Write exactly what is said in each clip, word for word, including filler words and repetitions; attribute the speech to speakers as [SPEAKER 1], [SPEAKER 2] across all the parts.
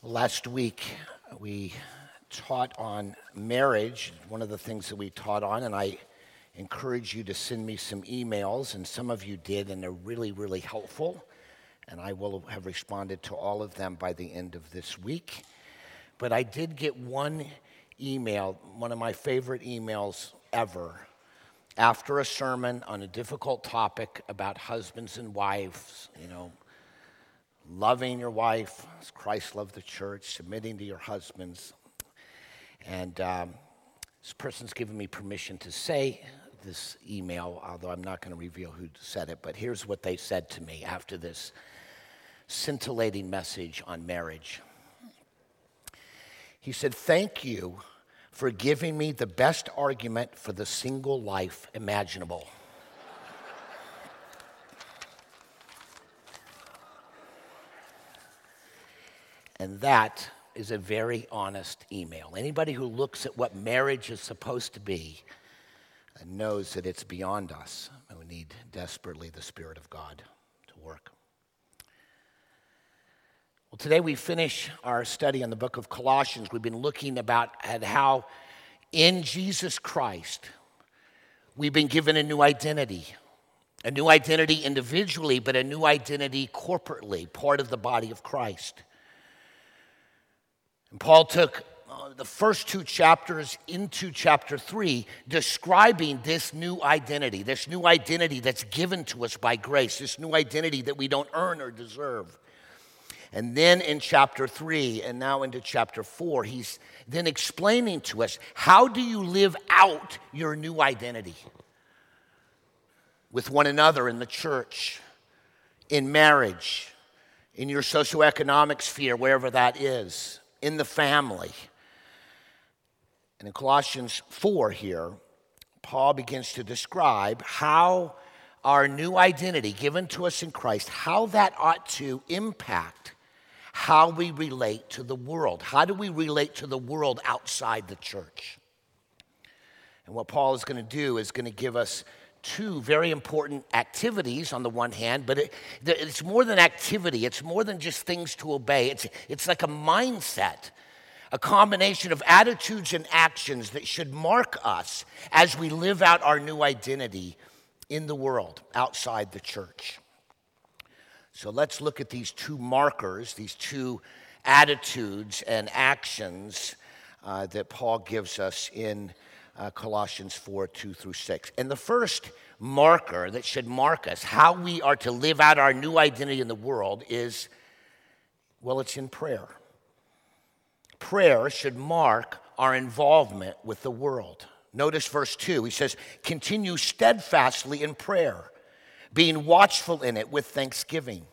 [SPEAKER 1] Last week, we taught on marriage, one of the things that we taught on, and I encourage you to send me some emails, and some of you did, and they're really, really helpful, and I will have responded to all of them by the end of this week. But I did get one email, one of my favorite emails ever, after a sermon on a difficult topic about husbands and wives, you know, loving your wife as Christ loved the church, submitting to your husbands. And um, this person's given me permission to say this email, although I'm not going to reveal who said it, but here's what they said to me after this scintillating message on marriage. He said, "Thank you for giving me the best argument for the single life imaginable." And that is a very honest email. Anybody who looks at what marriage is supposed to be knows that it's beyond us, and we need desperately the Spirit of God to work. Well, today we finish our study on the book of Colossians. We've been looking about at how in Jesus Christ we've been given a new identity. A new identity individually, but a new identity corporately, part of the body of Christ. And Paul took uh, the first two chapters into chapter three, describing this new identity, this new identity that's given to us by grace, this new identity that we don't earn or deserve. And then in chapter three, and now into chapter four, he's then explaining to us, how do you live out your new identity? With one another in the church, in marriage, in your socioeconomic sphere, wherever that is, in the family. And in Colossians four here, Paul begins to describe how our new identity given to us in Christ, how that ought to impact how we relate to the world. How do we relate to the world outside the church? And what Paul is going to do is going to give us two very important activities on the one hand, but it, it's more than activity. It's more than just things to obey. It's, it's like a mindset, a combination of attitudes and actions that should mark us as we live out our new identity in the world, outside the church. So let's look at these two markers, these two attitudes and actions uh, that Paul gives us in Uh, Colossians four, two through six. And the first marker that should mark us, how we are to live out our new identity in the world is, well, it's in prayer. Prayer should mark our involvement with the world. Notice verse two. He says, "Continue steadfastly in prayer, being watchful in it with thanksgiving."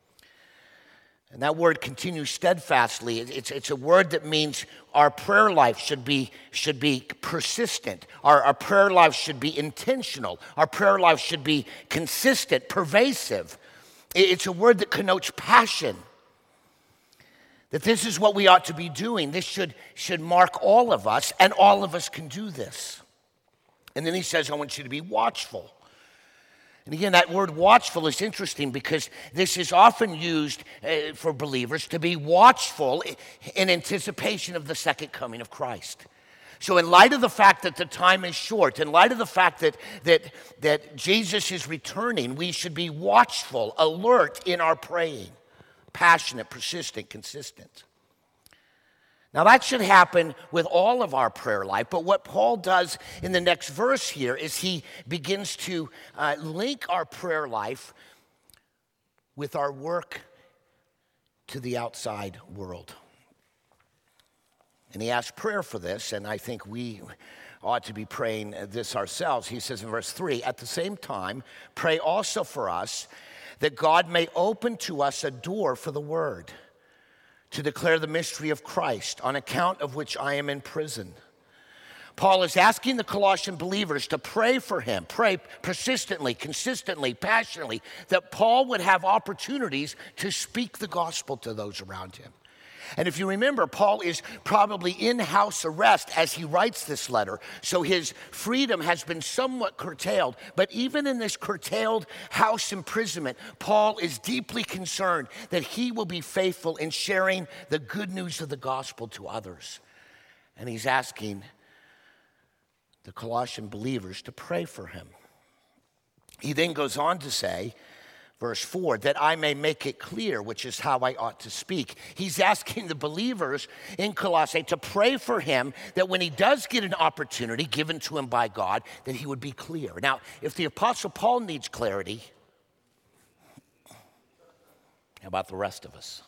[SPEAKER 1] And that word, "continue steadfastly," it's, it's a word that means our prayer life should be, should be persistent. Our, our prayer life should be intentional. Our prayer life should be consistent, pervasive. It's a word that connotes passion. That this is what we ought to be doing. This should, should mark all of us, and all of us can do this. And then he says, "I want you to be watchful." And again, that word watchful is interesting because this is often used uh, for believers to be watchful in anticipation of the second coming of Christ. So in light of the fact that the time is short, in light of the fact that, that, that Jesus is returning, we should be watchful, alert in our praying, passionate, persistent, consistent. Now that should happen with all of our prayer life, but what Paul does in the next verse here is he begins to uh, link our prayer life with our work to the outside world. And he asks prayer for this, and I think we ought to be praying this ourselves. He says in verse three, "At the same time, pray also for us that God may open to us a door for the word, to declare the mystery of Christ, on account of which I am in prison." Paul is asking the Colossian believers to pray for him, pray persistently, consistently, passionately, that Paul would have opportunities to speak the gospel to those around him. And if you remember, Paul is probably in house arrest as he writes this letter. So his freedom has been somewhat curtailed. But even in this curtailed house imprisonment, Paul is deeply concerned that he will be faithful in sharing the good news of the gospel to others. And he's asking the Colossian believers to pray for him. He then goes on to say, verse four, that I may make it clear, which is how I ought to speak. He's asking the believers in Colossae to pray for him that when he does get an opportunity given to him by God, that he would be clear. Now, if the Apostle Paul needs clarity, how about the rest of us?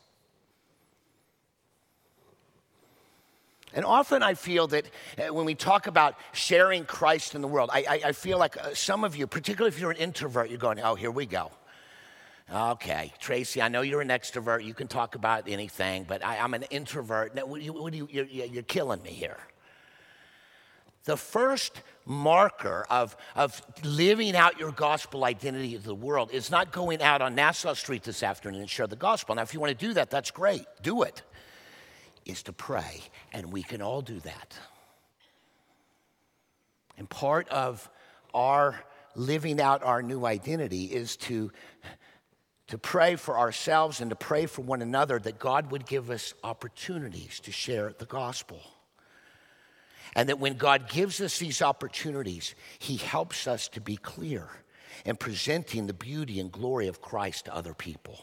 [SPEAKER 1] And often I feel that when we talk about sharing Christ in the world, I, I, I feel like some of you, particularly if you're an introvert, you're going, oh, here we go. Okay, Tracy, I know you're an extrovert. You can talk about anything, but I, I'm an introvert. Now, what do you, what do you, you're, you're killing me here. The first marker of, of living out your gospel identity to the world is not going out on Nassau Street this afternoon and share the gospel. Now, if you want to do that, that's great. Do it. Is to pray, and we can all do that. And part of our living out our new identity is to to pray for ourselves and to pray for one another that God would give us opportunities to share the gospel. And that when God gives us these opportunities, he helps us to be clear in presenting the beauty and glory of Christ to other people.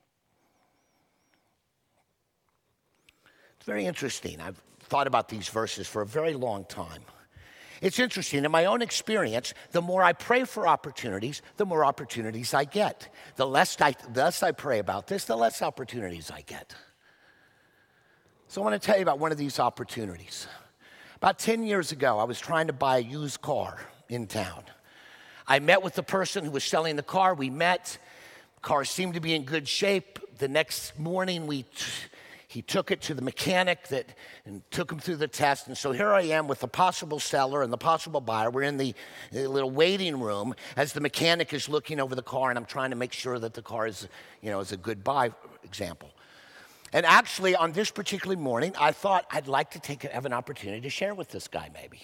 [SPEAKER 1] It's very interesting. I've thought about these verses for a very long time. It's interesting. In my own experience, the more I pray for opportunities, the more opportunities I get. The less I, the less I pray about this, the less opportunities I get. So I want to tell you about one of these opportunities. About ten years ago, I was trying to buy a used car in town. I met with the person who was selling the car. We met. The car seemed to be in good shape. The next morning, we... T- He took it to the mechanic that, and took him through the test. And so here I am with the possible seller and the possible buyer. We're in the, the little waiting room as the mechanic is looking over the car, and I'm trying to make sure that the car is, you know, is a good buy example. And actually, on this particular morning, I thought I'd like to take have an opportunity to share with this guy maybe.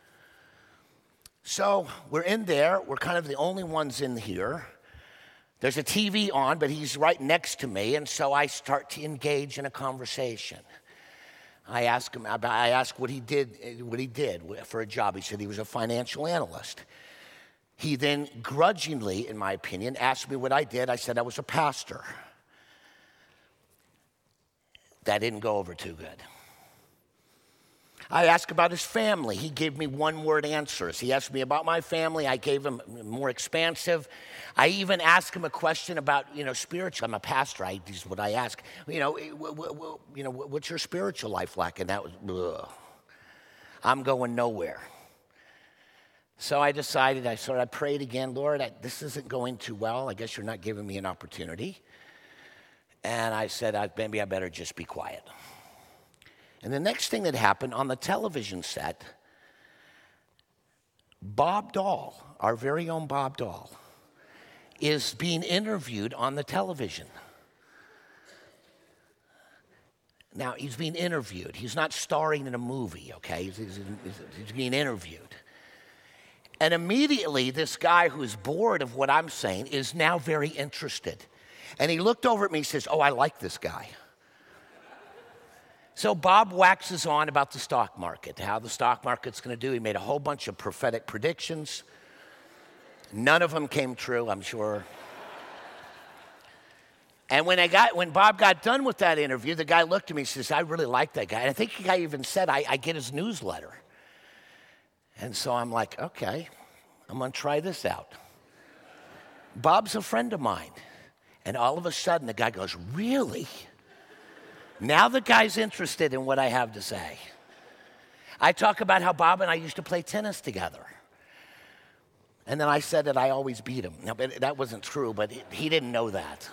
[SPEAKER 1] So we're in there. We're kind of the only ones in here. There's a T V on, but he's right next to me, and so I start to engage in a conversation. I ask him about, I ask what he did, what he did for a job. He said he was a financial analyst. He then grudgingly, in my opinion, asked me what I did. I said I was a pastor. That didn't go over too good. I asked about his family. He gave me one-word answers. He asked me about my family. I gave him more expansive. I even asked him a question about, you know, spiritual. I'm a pastor. I, this is what I ask. You know, w- w- you know, what's your spiritual life like? And that was, ugh. I'm going nowhere. So I decided, I sort of prayed again, Lord, I, this isn't going too well. I guess you're not giving me an opportunity. And I said, I, maybe I better just be quiet. And the next thing that happened on the television set, Bob Dahl, our very own Bob Dahl, is being interviewed on the television. Now, he's being interviewed. He's not starring in a movie, okay? He's, he's, he's being interviewed. And immediately, this guy who's bored of what I'm saying is now very interested. And he looked over at me and says, oh, I like this guy. So Bob waxes on about the stock market, how the stock market's going to do. He made a whole bunch of prophetic predictions. None of them came true, I'm sure. And when I got, when Bob got done with that interview, the guy looked at me and says, I really like that guy. And I think the guy even said, I, I get his newsletter. And so I'm like, okay, I'm going to try this out. Bob's a friend of mine. And all of a sudden, the guy goes, really? Now the guy's interested in what I have to say. I talk about how Bob and I used to play tennis together. And then I said that I always beat him. Now, that wasn't true, but he didn't know that.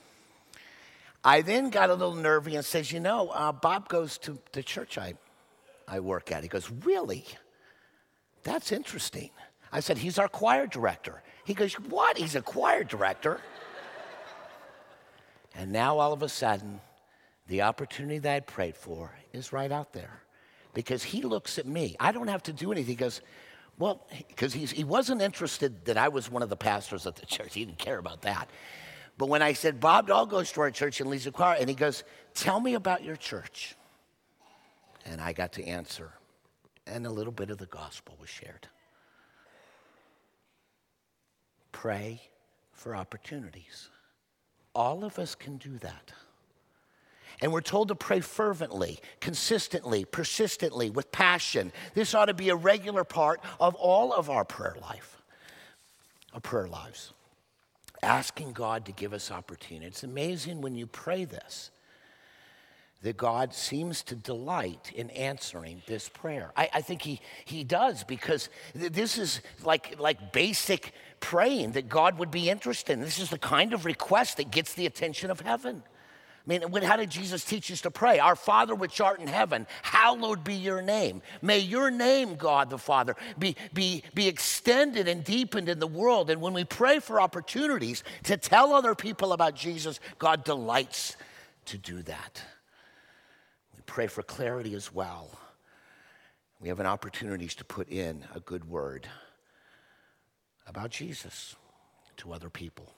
[SPEAKER 1] I then got a little nervy and says, you know, uh, Bob goes to the church I, I work at. He goes, really? That's interesting. I said, he's our choir director. He goes, what? He's a choir director? And now all of a sudden, the opportunity that I prayed for is right out there. Because he looks at me. I don't have to do anything. He goes, well, because he wasn't interested that I was one of the pastors at the church. He didn't care about that. But when I said, Bob Dahl goes to our church and leads the choir, and he goes, tell me about your church. And I got to answer, and a little bit of the gospel was shared. Pray for opportunities. All of us can do that. And we're told to pray fervently, consistently, persistently, with passion. This ought to be a regular part of all of our prayer life, our prayer lives. Asking God to give us opportunity. It's amazing when you pray this, that God seems to delight in answering this prayer. I, I think he, he does, because this is like, like basic praying that God would be interested in. This is the kind of request that gets the attention of heaven. I mean, how did Jesus teach us to pray? Our Father which art in heaven, hallowed be your name. May your name, God the Father, be, be, be extended and deepened in the world. And when we pray for opportunities to tell other people about Jesus, God delights to do that. We pray for clarity as well. We have an opportunity to put in a good word about Jesus to other people.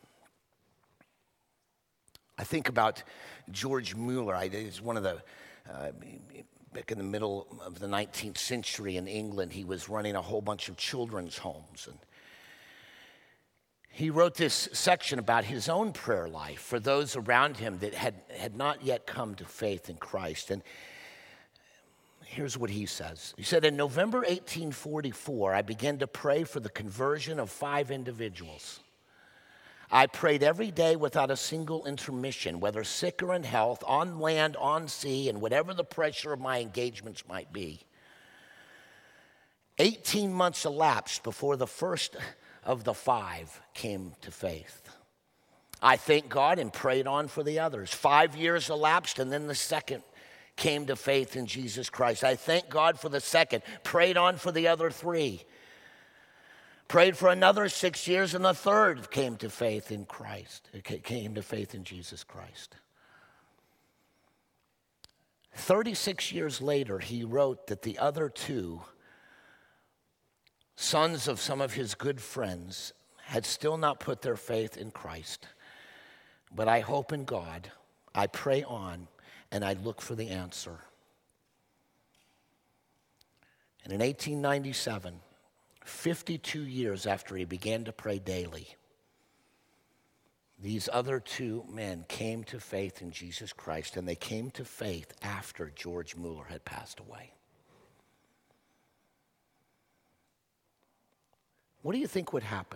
[SPEAKER 1] I think about George Mueller. I, he's one of the, uh, back in the middle of the nineteenth century in England, he was running a whole bunch of children's homes. And he wrote this section about his own prayer life for those around him that had, had not yet come to faith in Christ. And here's what he says. He said, in November eighteen forty-four, I began to pray for the conversion of five individuals. I prayed every day without a single intermission, whether sick or in health, on land, on sea, and whatever the pressure of my engagements might be. Eighteen months elapsed before the first of the five came to faith. I thanked God and prayed on for the others. Five years elapsed, and then the second came to faith in Jesus Christ. I thanked God for the second, prayed on for the other three. Prayed for another six years, and the third came to faith in Christ. It came to faith in Jesus Christ. thirty-six years later, he wrote that the other two, sons of some of his good friends, had still not put their faith in Christ. But I hope in God, I pray on, and I look for the answer. And in eighteen ninety-seven, fifty-two years after he began to pray daily, these other two men came to faith in Jesus Christ, and they came to faith after George Mueller had passed away. What do you think would happen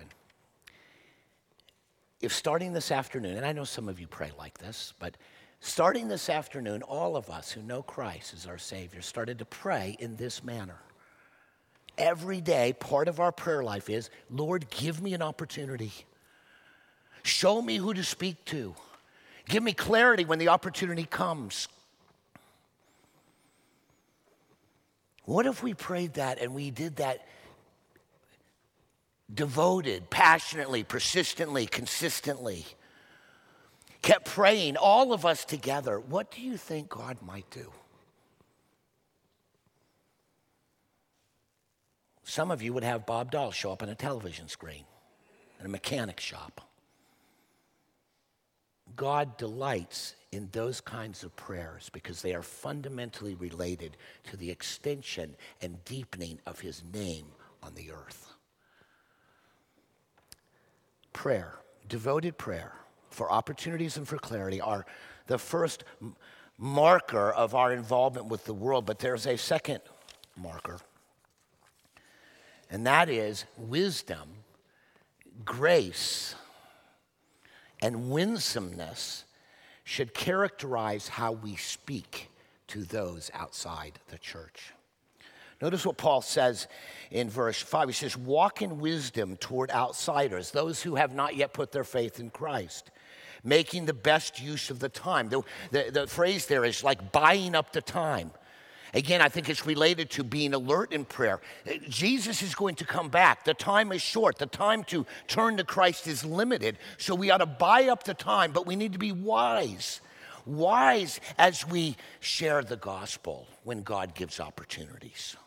[SPEAKER 1] if starting this afternoon, and I know some of you pray like this, but starting this afternoon, all of us who know Christ as our Savior started to pray in this manner? Every day, part of our prayer life is, Lord, give me an opportunity. Show me who to speak to. Give me clarity when the opportunity comes. What if we prayed that and we did that devoted, passionately, persistently, consistently? Kept praying, all of us together. What do you think God might do? Some of you would have Bob Dahl show up on a television screen in a mechanic shop. God delights in those kinds of prayers because they are fundamentally related to the extension and deepening of his name on the earth. Prayer, devoted prayer for opportunities and for clarity are the first marker of our involvement with the world, but there's a second marker. And that is wisdom, grace, and winsomeness should characterize how we speak to those outside the church. Notice what Paul says in verse five. He says, walk in wisdom toward outsiders, those who have not yet put their faith in Christ, making the best use of the time. The, the, the phrase there is like buying up the time. Again, I think it's related to being alert in prayer. Jesus is going to come back. The time is short. The time to turn to Christ is limited. So we ought to buy up the time, but we need to be wise. wise as we share the gospel when God gives opportunities.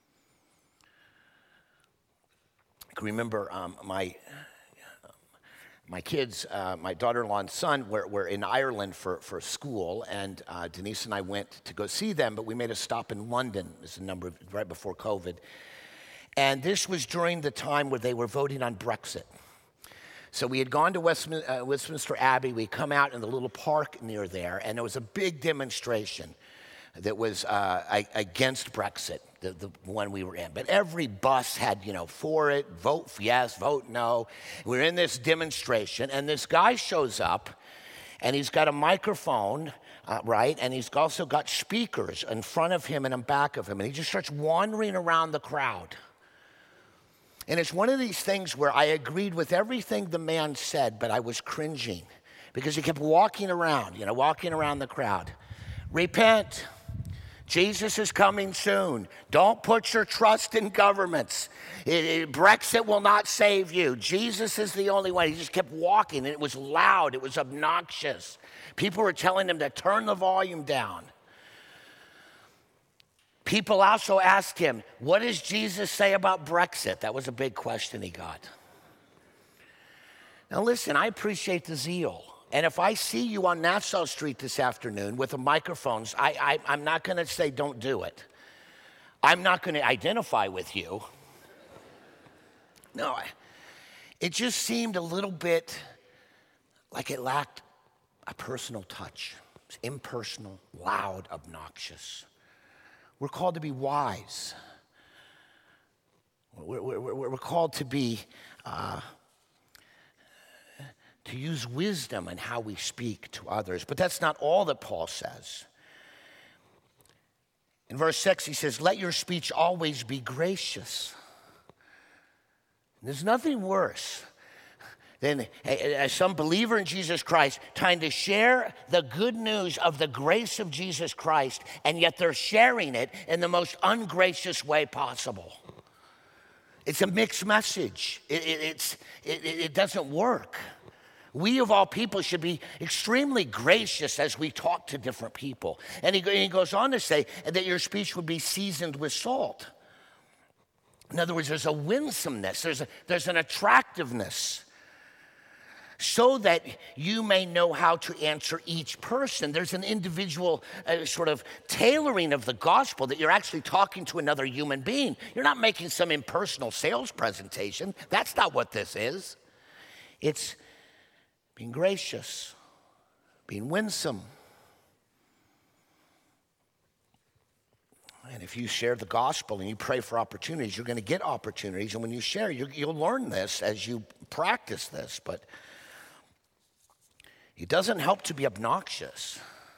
[SPEAKER 1] I can remember um, my my kids, uh, my daughter-in-law and son were, were in Ireland for, for school, and uh, Denise and I went to go see them, but we made a stop in London. It was a number of, right before COVID. And this was during the time where they were voting on Brexit. So we had gone to Westmin- uh, Westminster Abbey. We'd come out in the little park near there, and there was a big demonstration that was uh, against Brexit, the, the one we were in. But every bus had, you know, for it, vote yes, vote no. We're in this demonstration, and this guy shows up, and he's got a microphone, uh, right? And he's also got speakers in front of him and in back of him, and he just starts wandering around the crowd. And it's one of these things where I agreed with everything the man said, but I was cringing because he kept walking around, you know, walking around the crowd. Repent. Jesus is coming soon. Don't put your trust in governments. It, it, Brexit will not save you. Jesus is the only way. He just kept walking, and it was loud. It was obnoxious. People were telling him to turn the volume down. People also asked him, what does Jesus say about Brexit? That was a big question he got. Now listen, I appreciate the zeal. And if I see you on Nassau Street this afternoon with the microphones, I, I, I'm not going to say don't do it. I'm not going to identify with you. No, I, it just seemed a little bit like it lacked a personal touch. It was impersonal, loud, obnoxious. We're called to be wise. We're, we're, we're called to be... Uh, to use wisdom in how we speak to others. But that's not all that Paul says. In verse six, he says, let your speech always be gracious. There's nothing worse than as some believer in Jesus Christ trying to share the good news of the grace of Jesus Christ, and yet they're sharing it in the most ungracious way possible. It's a mixed message. It, it, it's, it, it doesn't work. We, of all people, should be extremely gracious as we talk to different people. And he, he goes on to say that your speech would be seasoned with salt. In other words, there's a winsomeness, there's, a, there's an attractiveness, so that you may know how to answer each person. There's an individual uh, sort of tailoring of the gospel that you're actually talking to another human being. You're not making some impersonal sales presentation. That's not what this is. It's being gracious, being winsome. And if you share the gospel and you pray for opportunities, you're going to get opportunities. And when you share, you, you'll learn this as you practice this. But it doesn't help to be obnoxious.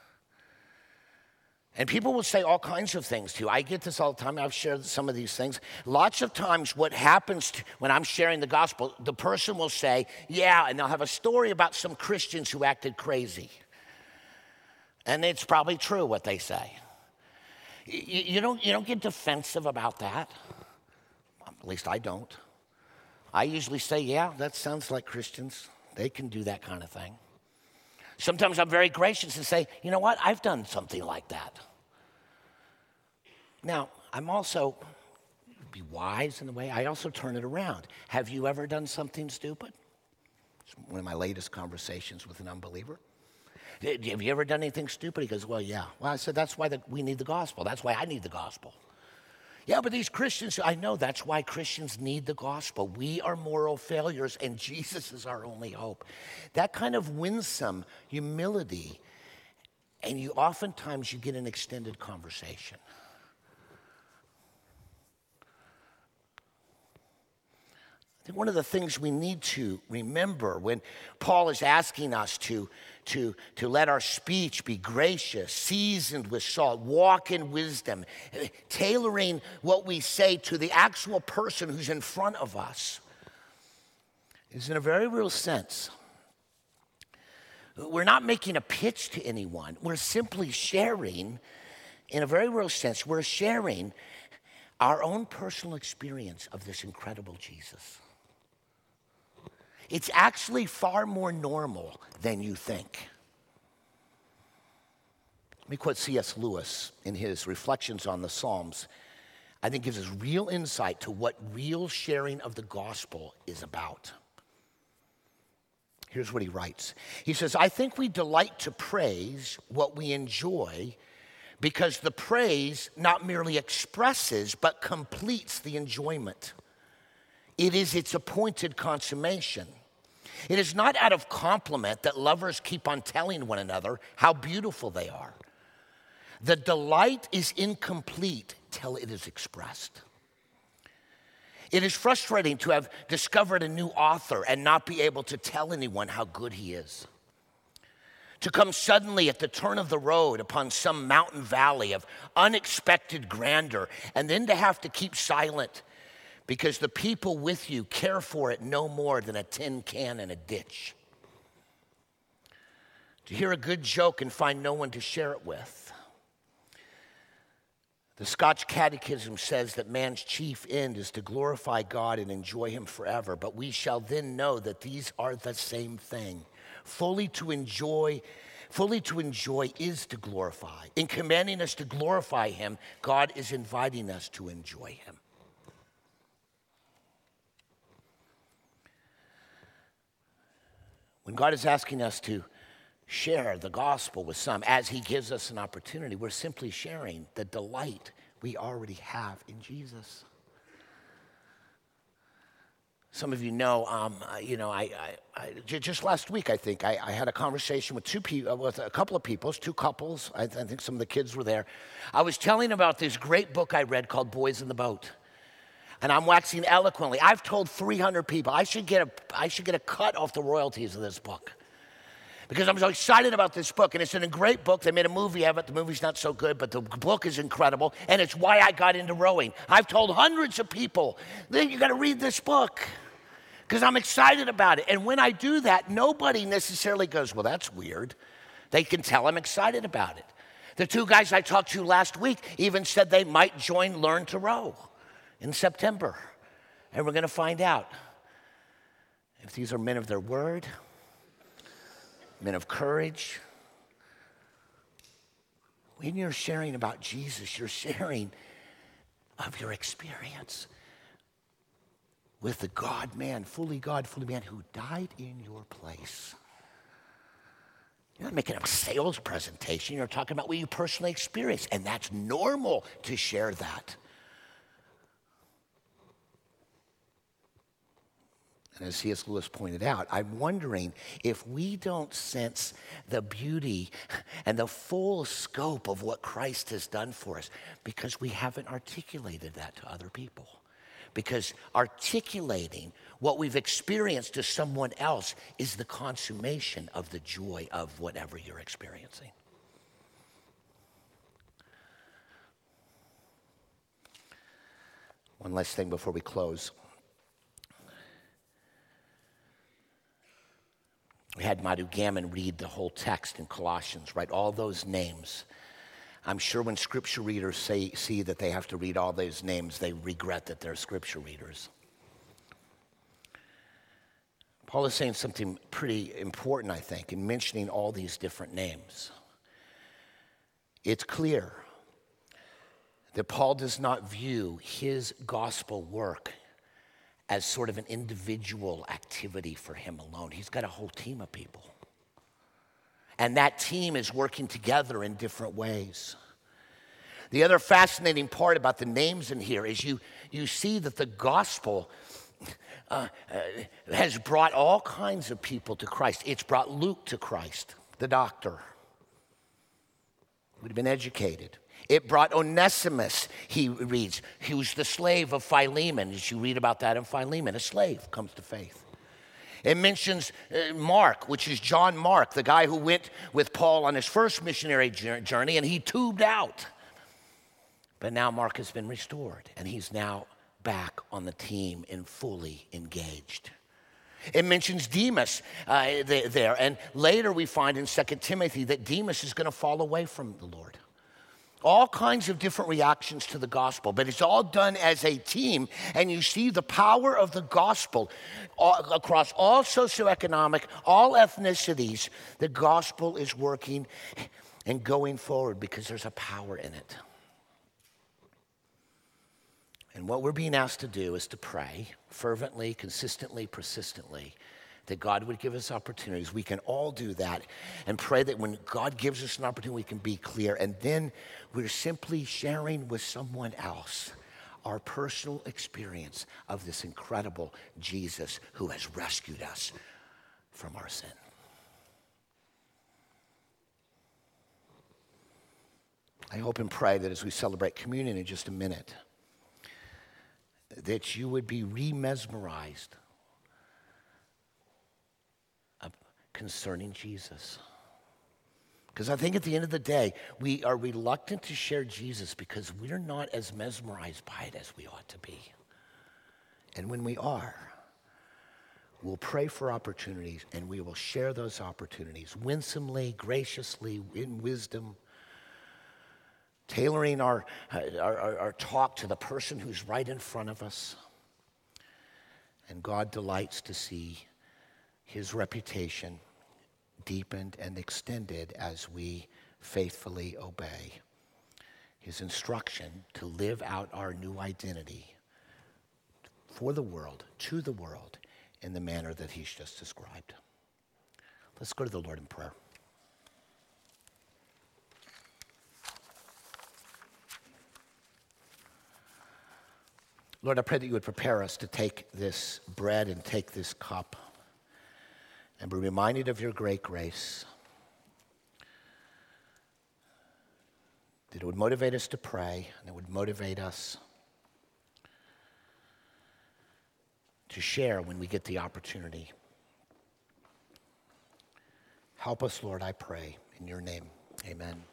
[SPEAKER 1] And people will say all kinds of things to you. I get this all the time. I've shared some of these things. Lots of times what happens to, when I'm sharing the gospel, the person will say, yeah, and they'll have a story about some Christians who acted crazy. And it's probably true what they say. You, you, don't, you don't get defensive about that. At least I don't. I usually say, yeah, that sounds like Christians. They can do that kind of thing. Sometimes I'm very gracious and say, you know what, I've done something like that. Now, I'm also, be wise in the way, I also turn it around. Have you ever done something stupid? It's one of my latest conversations with an unbeliever. Have you ever done anything stupid? He goes, well, yeah. Well, I said, that's why the, we need the gospel. That's why I need the gospel. Yeah, but these Christians, I know that's why Christians need the gospel. We are moral failures, and Jesus is our only hope. That kind of winsome humility, and you oftentimes you get an extended conversation. I think one of the things we need to remember when Paul is asking us to, to, to let our speech be gracious, seasoned with salt, walk in wisdom, tailoring what we say to the actual person who's in front of us, is in a very real sense. We're not making a pitch to anyone. We're simply sharing, in a very real sense, we're sharing our own personal experience of this incredible Jesus. It's actually far more normal than you think. me quote C S Lewis in his Reflections on the Psalms. I think gives us real insight to what real sharing of the gospel is about. Here's what he writes. He says, I think we delight to praise what we enjoy because the praise not merely expresses but completes the enjoyment. It is its appointed consummation. It is not out of compliment that lovers keep on telling one another how beautiful they are. The delight is incomplete till it is expressed. It is frustrating to have discovered a new author and not be able to tell anyone how good he is. To come suddenly at the turn of the road upon some mountain valley of unexpected grandeur, and then to have to keep silent because the people with you care for it no more than a tin can in a ditch. To hear a good joke and find no one to share it with. The Scotch Catechism says that man's chief end is to glorify God and enjoy him forever, but we shall then know that these are the same thing. Fully to enjoy, fully to enjoy is to glorify. In commanding us to glorify him, God is inviting us to enjoy him. When God is asking us to share the gospel with some, as he gives us an opportunity, we're simply sharing the delight we already have in Jesus. Some of you know, um, you know, I, I, I just last week, I think, I, I had a conversation with two people, with a couple of people, two couples. I, I think some of the kids were there. I was telling about this great book I read called Boys in the Boat. And I'm waxing eloquently. I've told three hundred people I should get a, I should get a cut off the royalties of this book. Because I'm so excited about this book, and it's in a great book. They made a movie of it. The movie's not so good, but the book is incredible, and it's why I got into rowing. I've told hundreds of people, you got to read this book, because I'm excited about it. And when I do that, nobody necessarily goes, well, that's weird. They can tell I'm excited about it. The two guys I talked to last week even said they might join Learn to Row in September, and we're going to find out if these are men of their word, men of courage. When you're sharing about Jesus, you're sharing of your experience with the God-man, fully God, fully man, who died in your place. You're not making a sales presentation. You're talking about what you personally experienced, and that's normal to share that. And as C S Lewis pointed out, I'm wondering if we don't sense the beauty and the full scope of what Christ has done for us because we haven't articulated that to other people. Because articulating what we've experienced to someone else is the consummation of the joy of whatever you're experiencing. One last thing before we close. We had Madhu Gammon read the whole text in Colossians, right? All those names. I'm sure when scripture readers say, see that they have to read all those names, they regret that they're scripture readers. Paul is saying something pretty important, I think, in mentioning all these different names. It's clear that Paul does not view his gospel work as sort of an individual activity for him alone. He's got a whole team of people. And that team is working together in different ways. The other fascinating part about the names in here is you, you see that the gospel uh, uh, has brought all kinds of people to Christ. It's brought Luke to Christ, the doctor. Would have been educated. It brought Onesimus, he reads. He was the slave of Philemon. As you read about that in Philemon, a slave comes to faith. It mentions uh, Mark, which is John Mark, the guy who went with Paul on his first missionary journey, and he tubed out. But now Mark has been restored, and he's now back on the team and fully engaged. It mentions Demas uh, there, and later we find in Second Timothy that Demas is going to fall away from the Lord. All kinds of different reactions to the gospel, but it's all done as a team, and you see the power of the gospel all, across all socioeconomic, all ethnicities. The gospel is working and going forward, because there's a power in it. And what we're being asked to do is to pray fervently, consistently, persistently, that God would give us opportunities. We can all do that and pray that when God gives us an opportunity, we can be clear. And then we're simply sharing with someone else our personal experience of this incredible Jesus who has rescued us from our sin. I hope and pray that as we celebrate communion in just a minute, that you would be re-mesmerized concerning Jesus. Because I think at the end of the day, we are reluctant to share Jesus because we're not as mesmerized by it as we ought to be. And when we are, we'll pray for opportunities and we will share those opportunities winsomely, graciously, in wisdom, tailoring our, our, our, our talk to the person who's right in front of us. And God delights to see his reputation deepened and extended as we faithfully obey his instruction to live out our new identity for the world, to the world, in the manner that he's just described. Let's go to the Lord in prayer. Lord, I pray that you would prepare us to take this bread and take this cup and be reminded of your great grace, that it would motivate us to pray, and it would motivate us to share when we get the opportunity. Help us, Lord, I pray, in your name. Amen.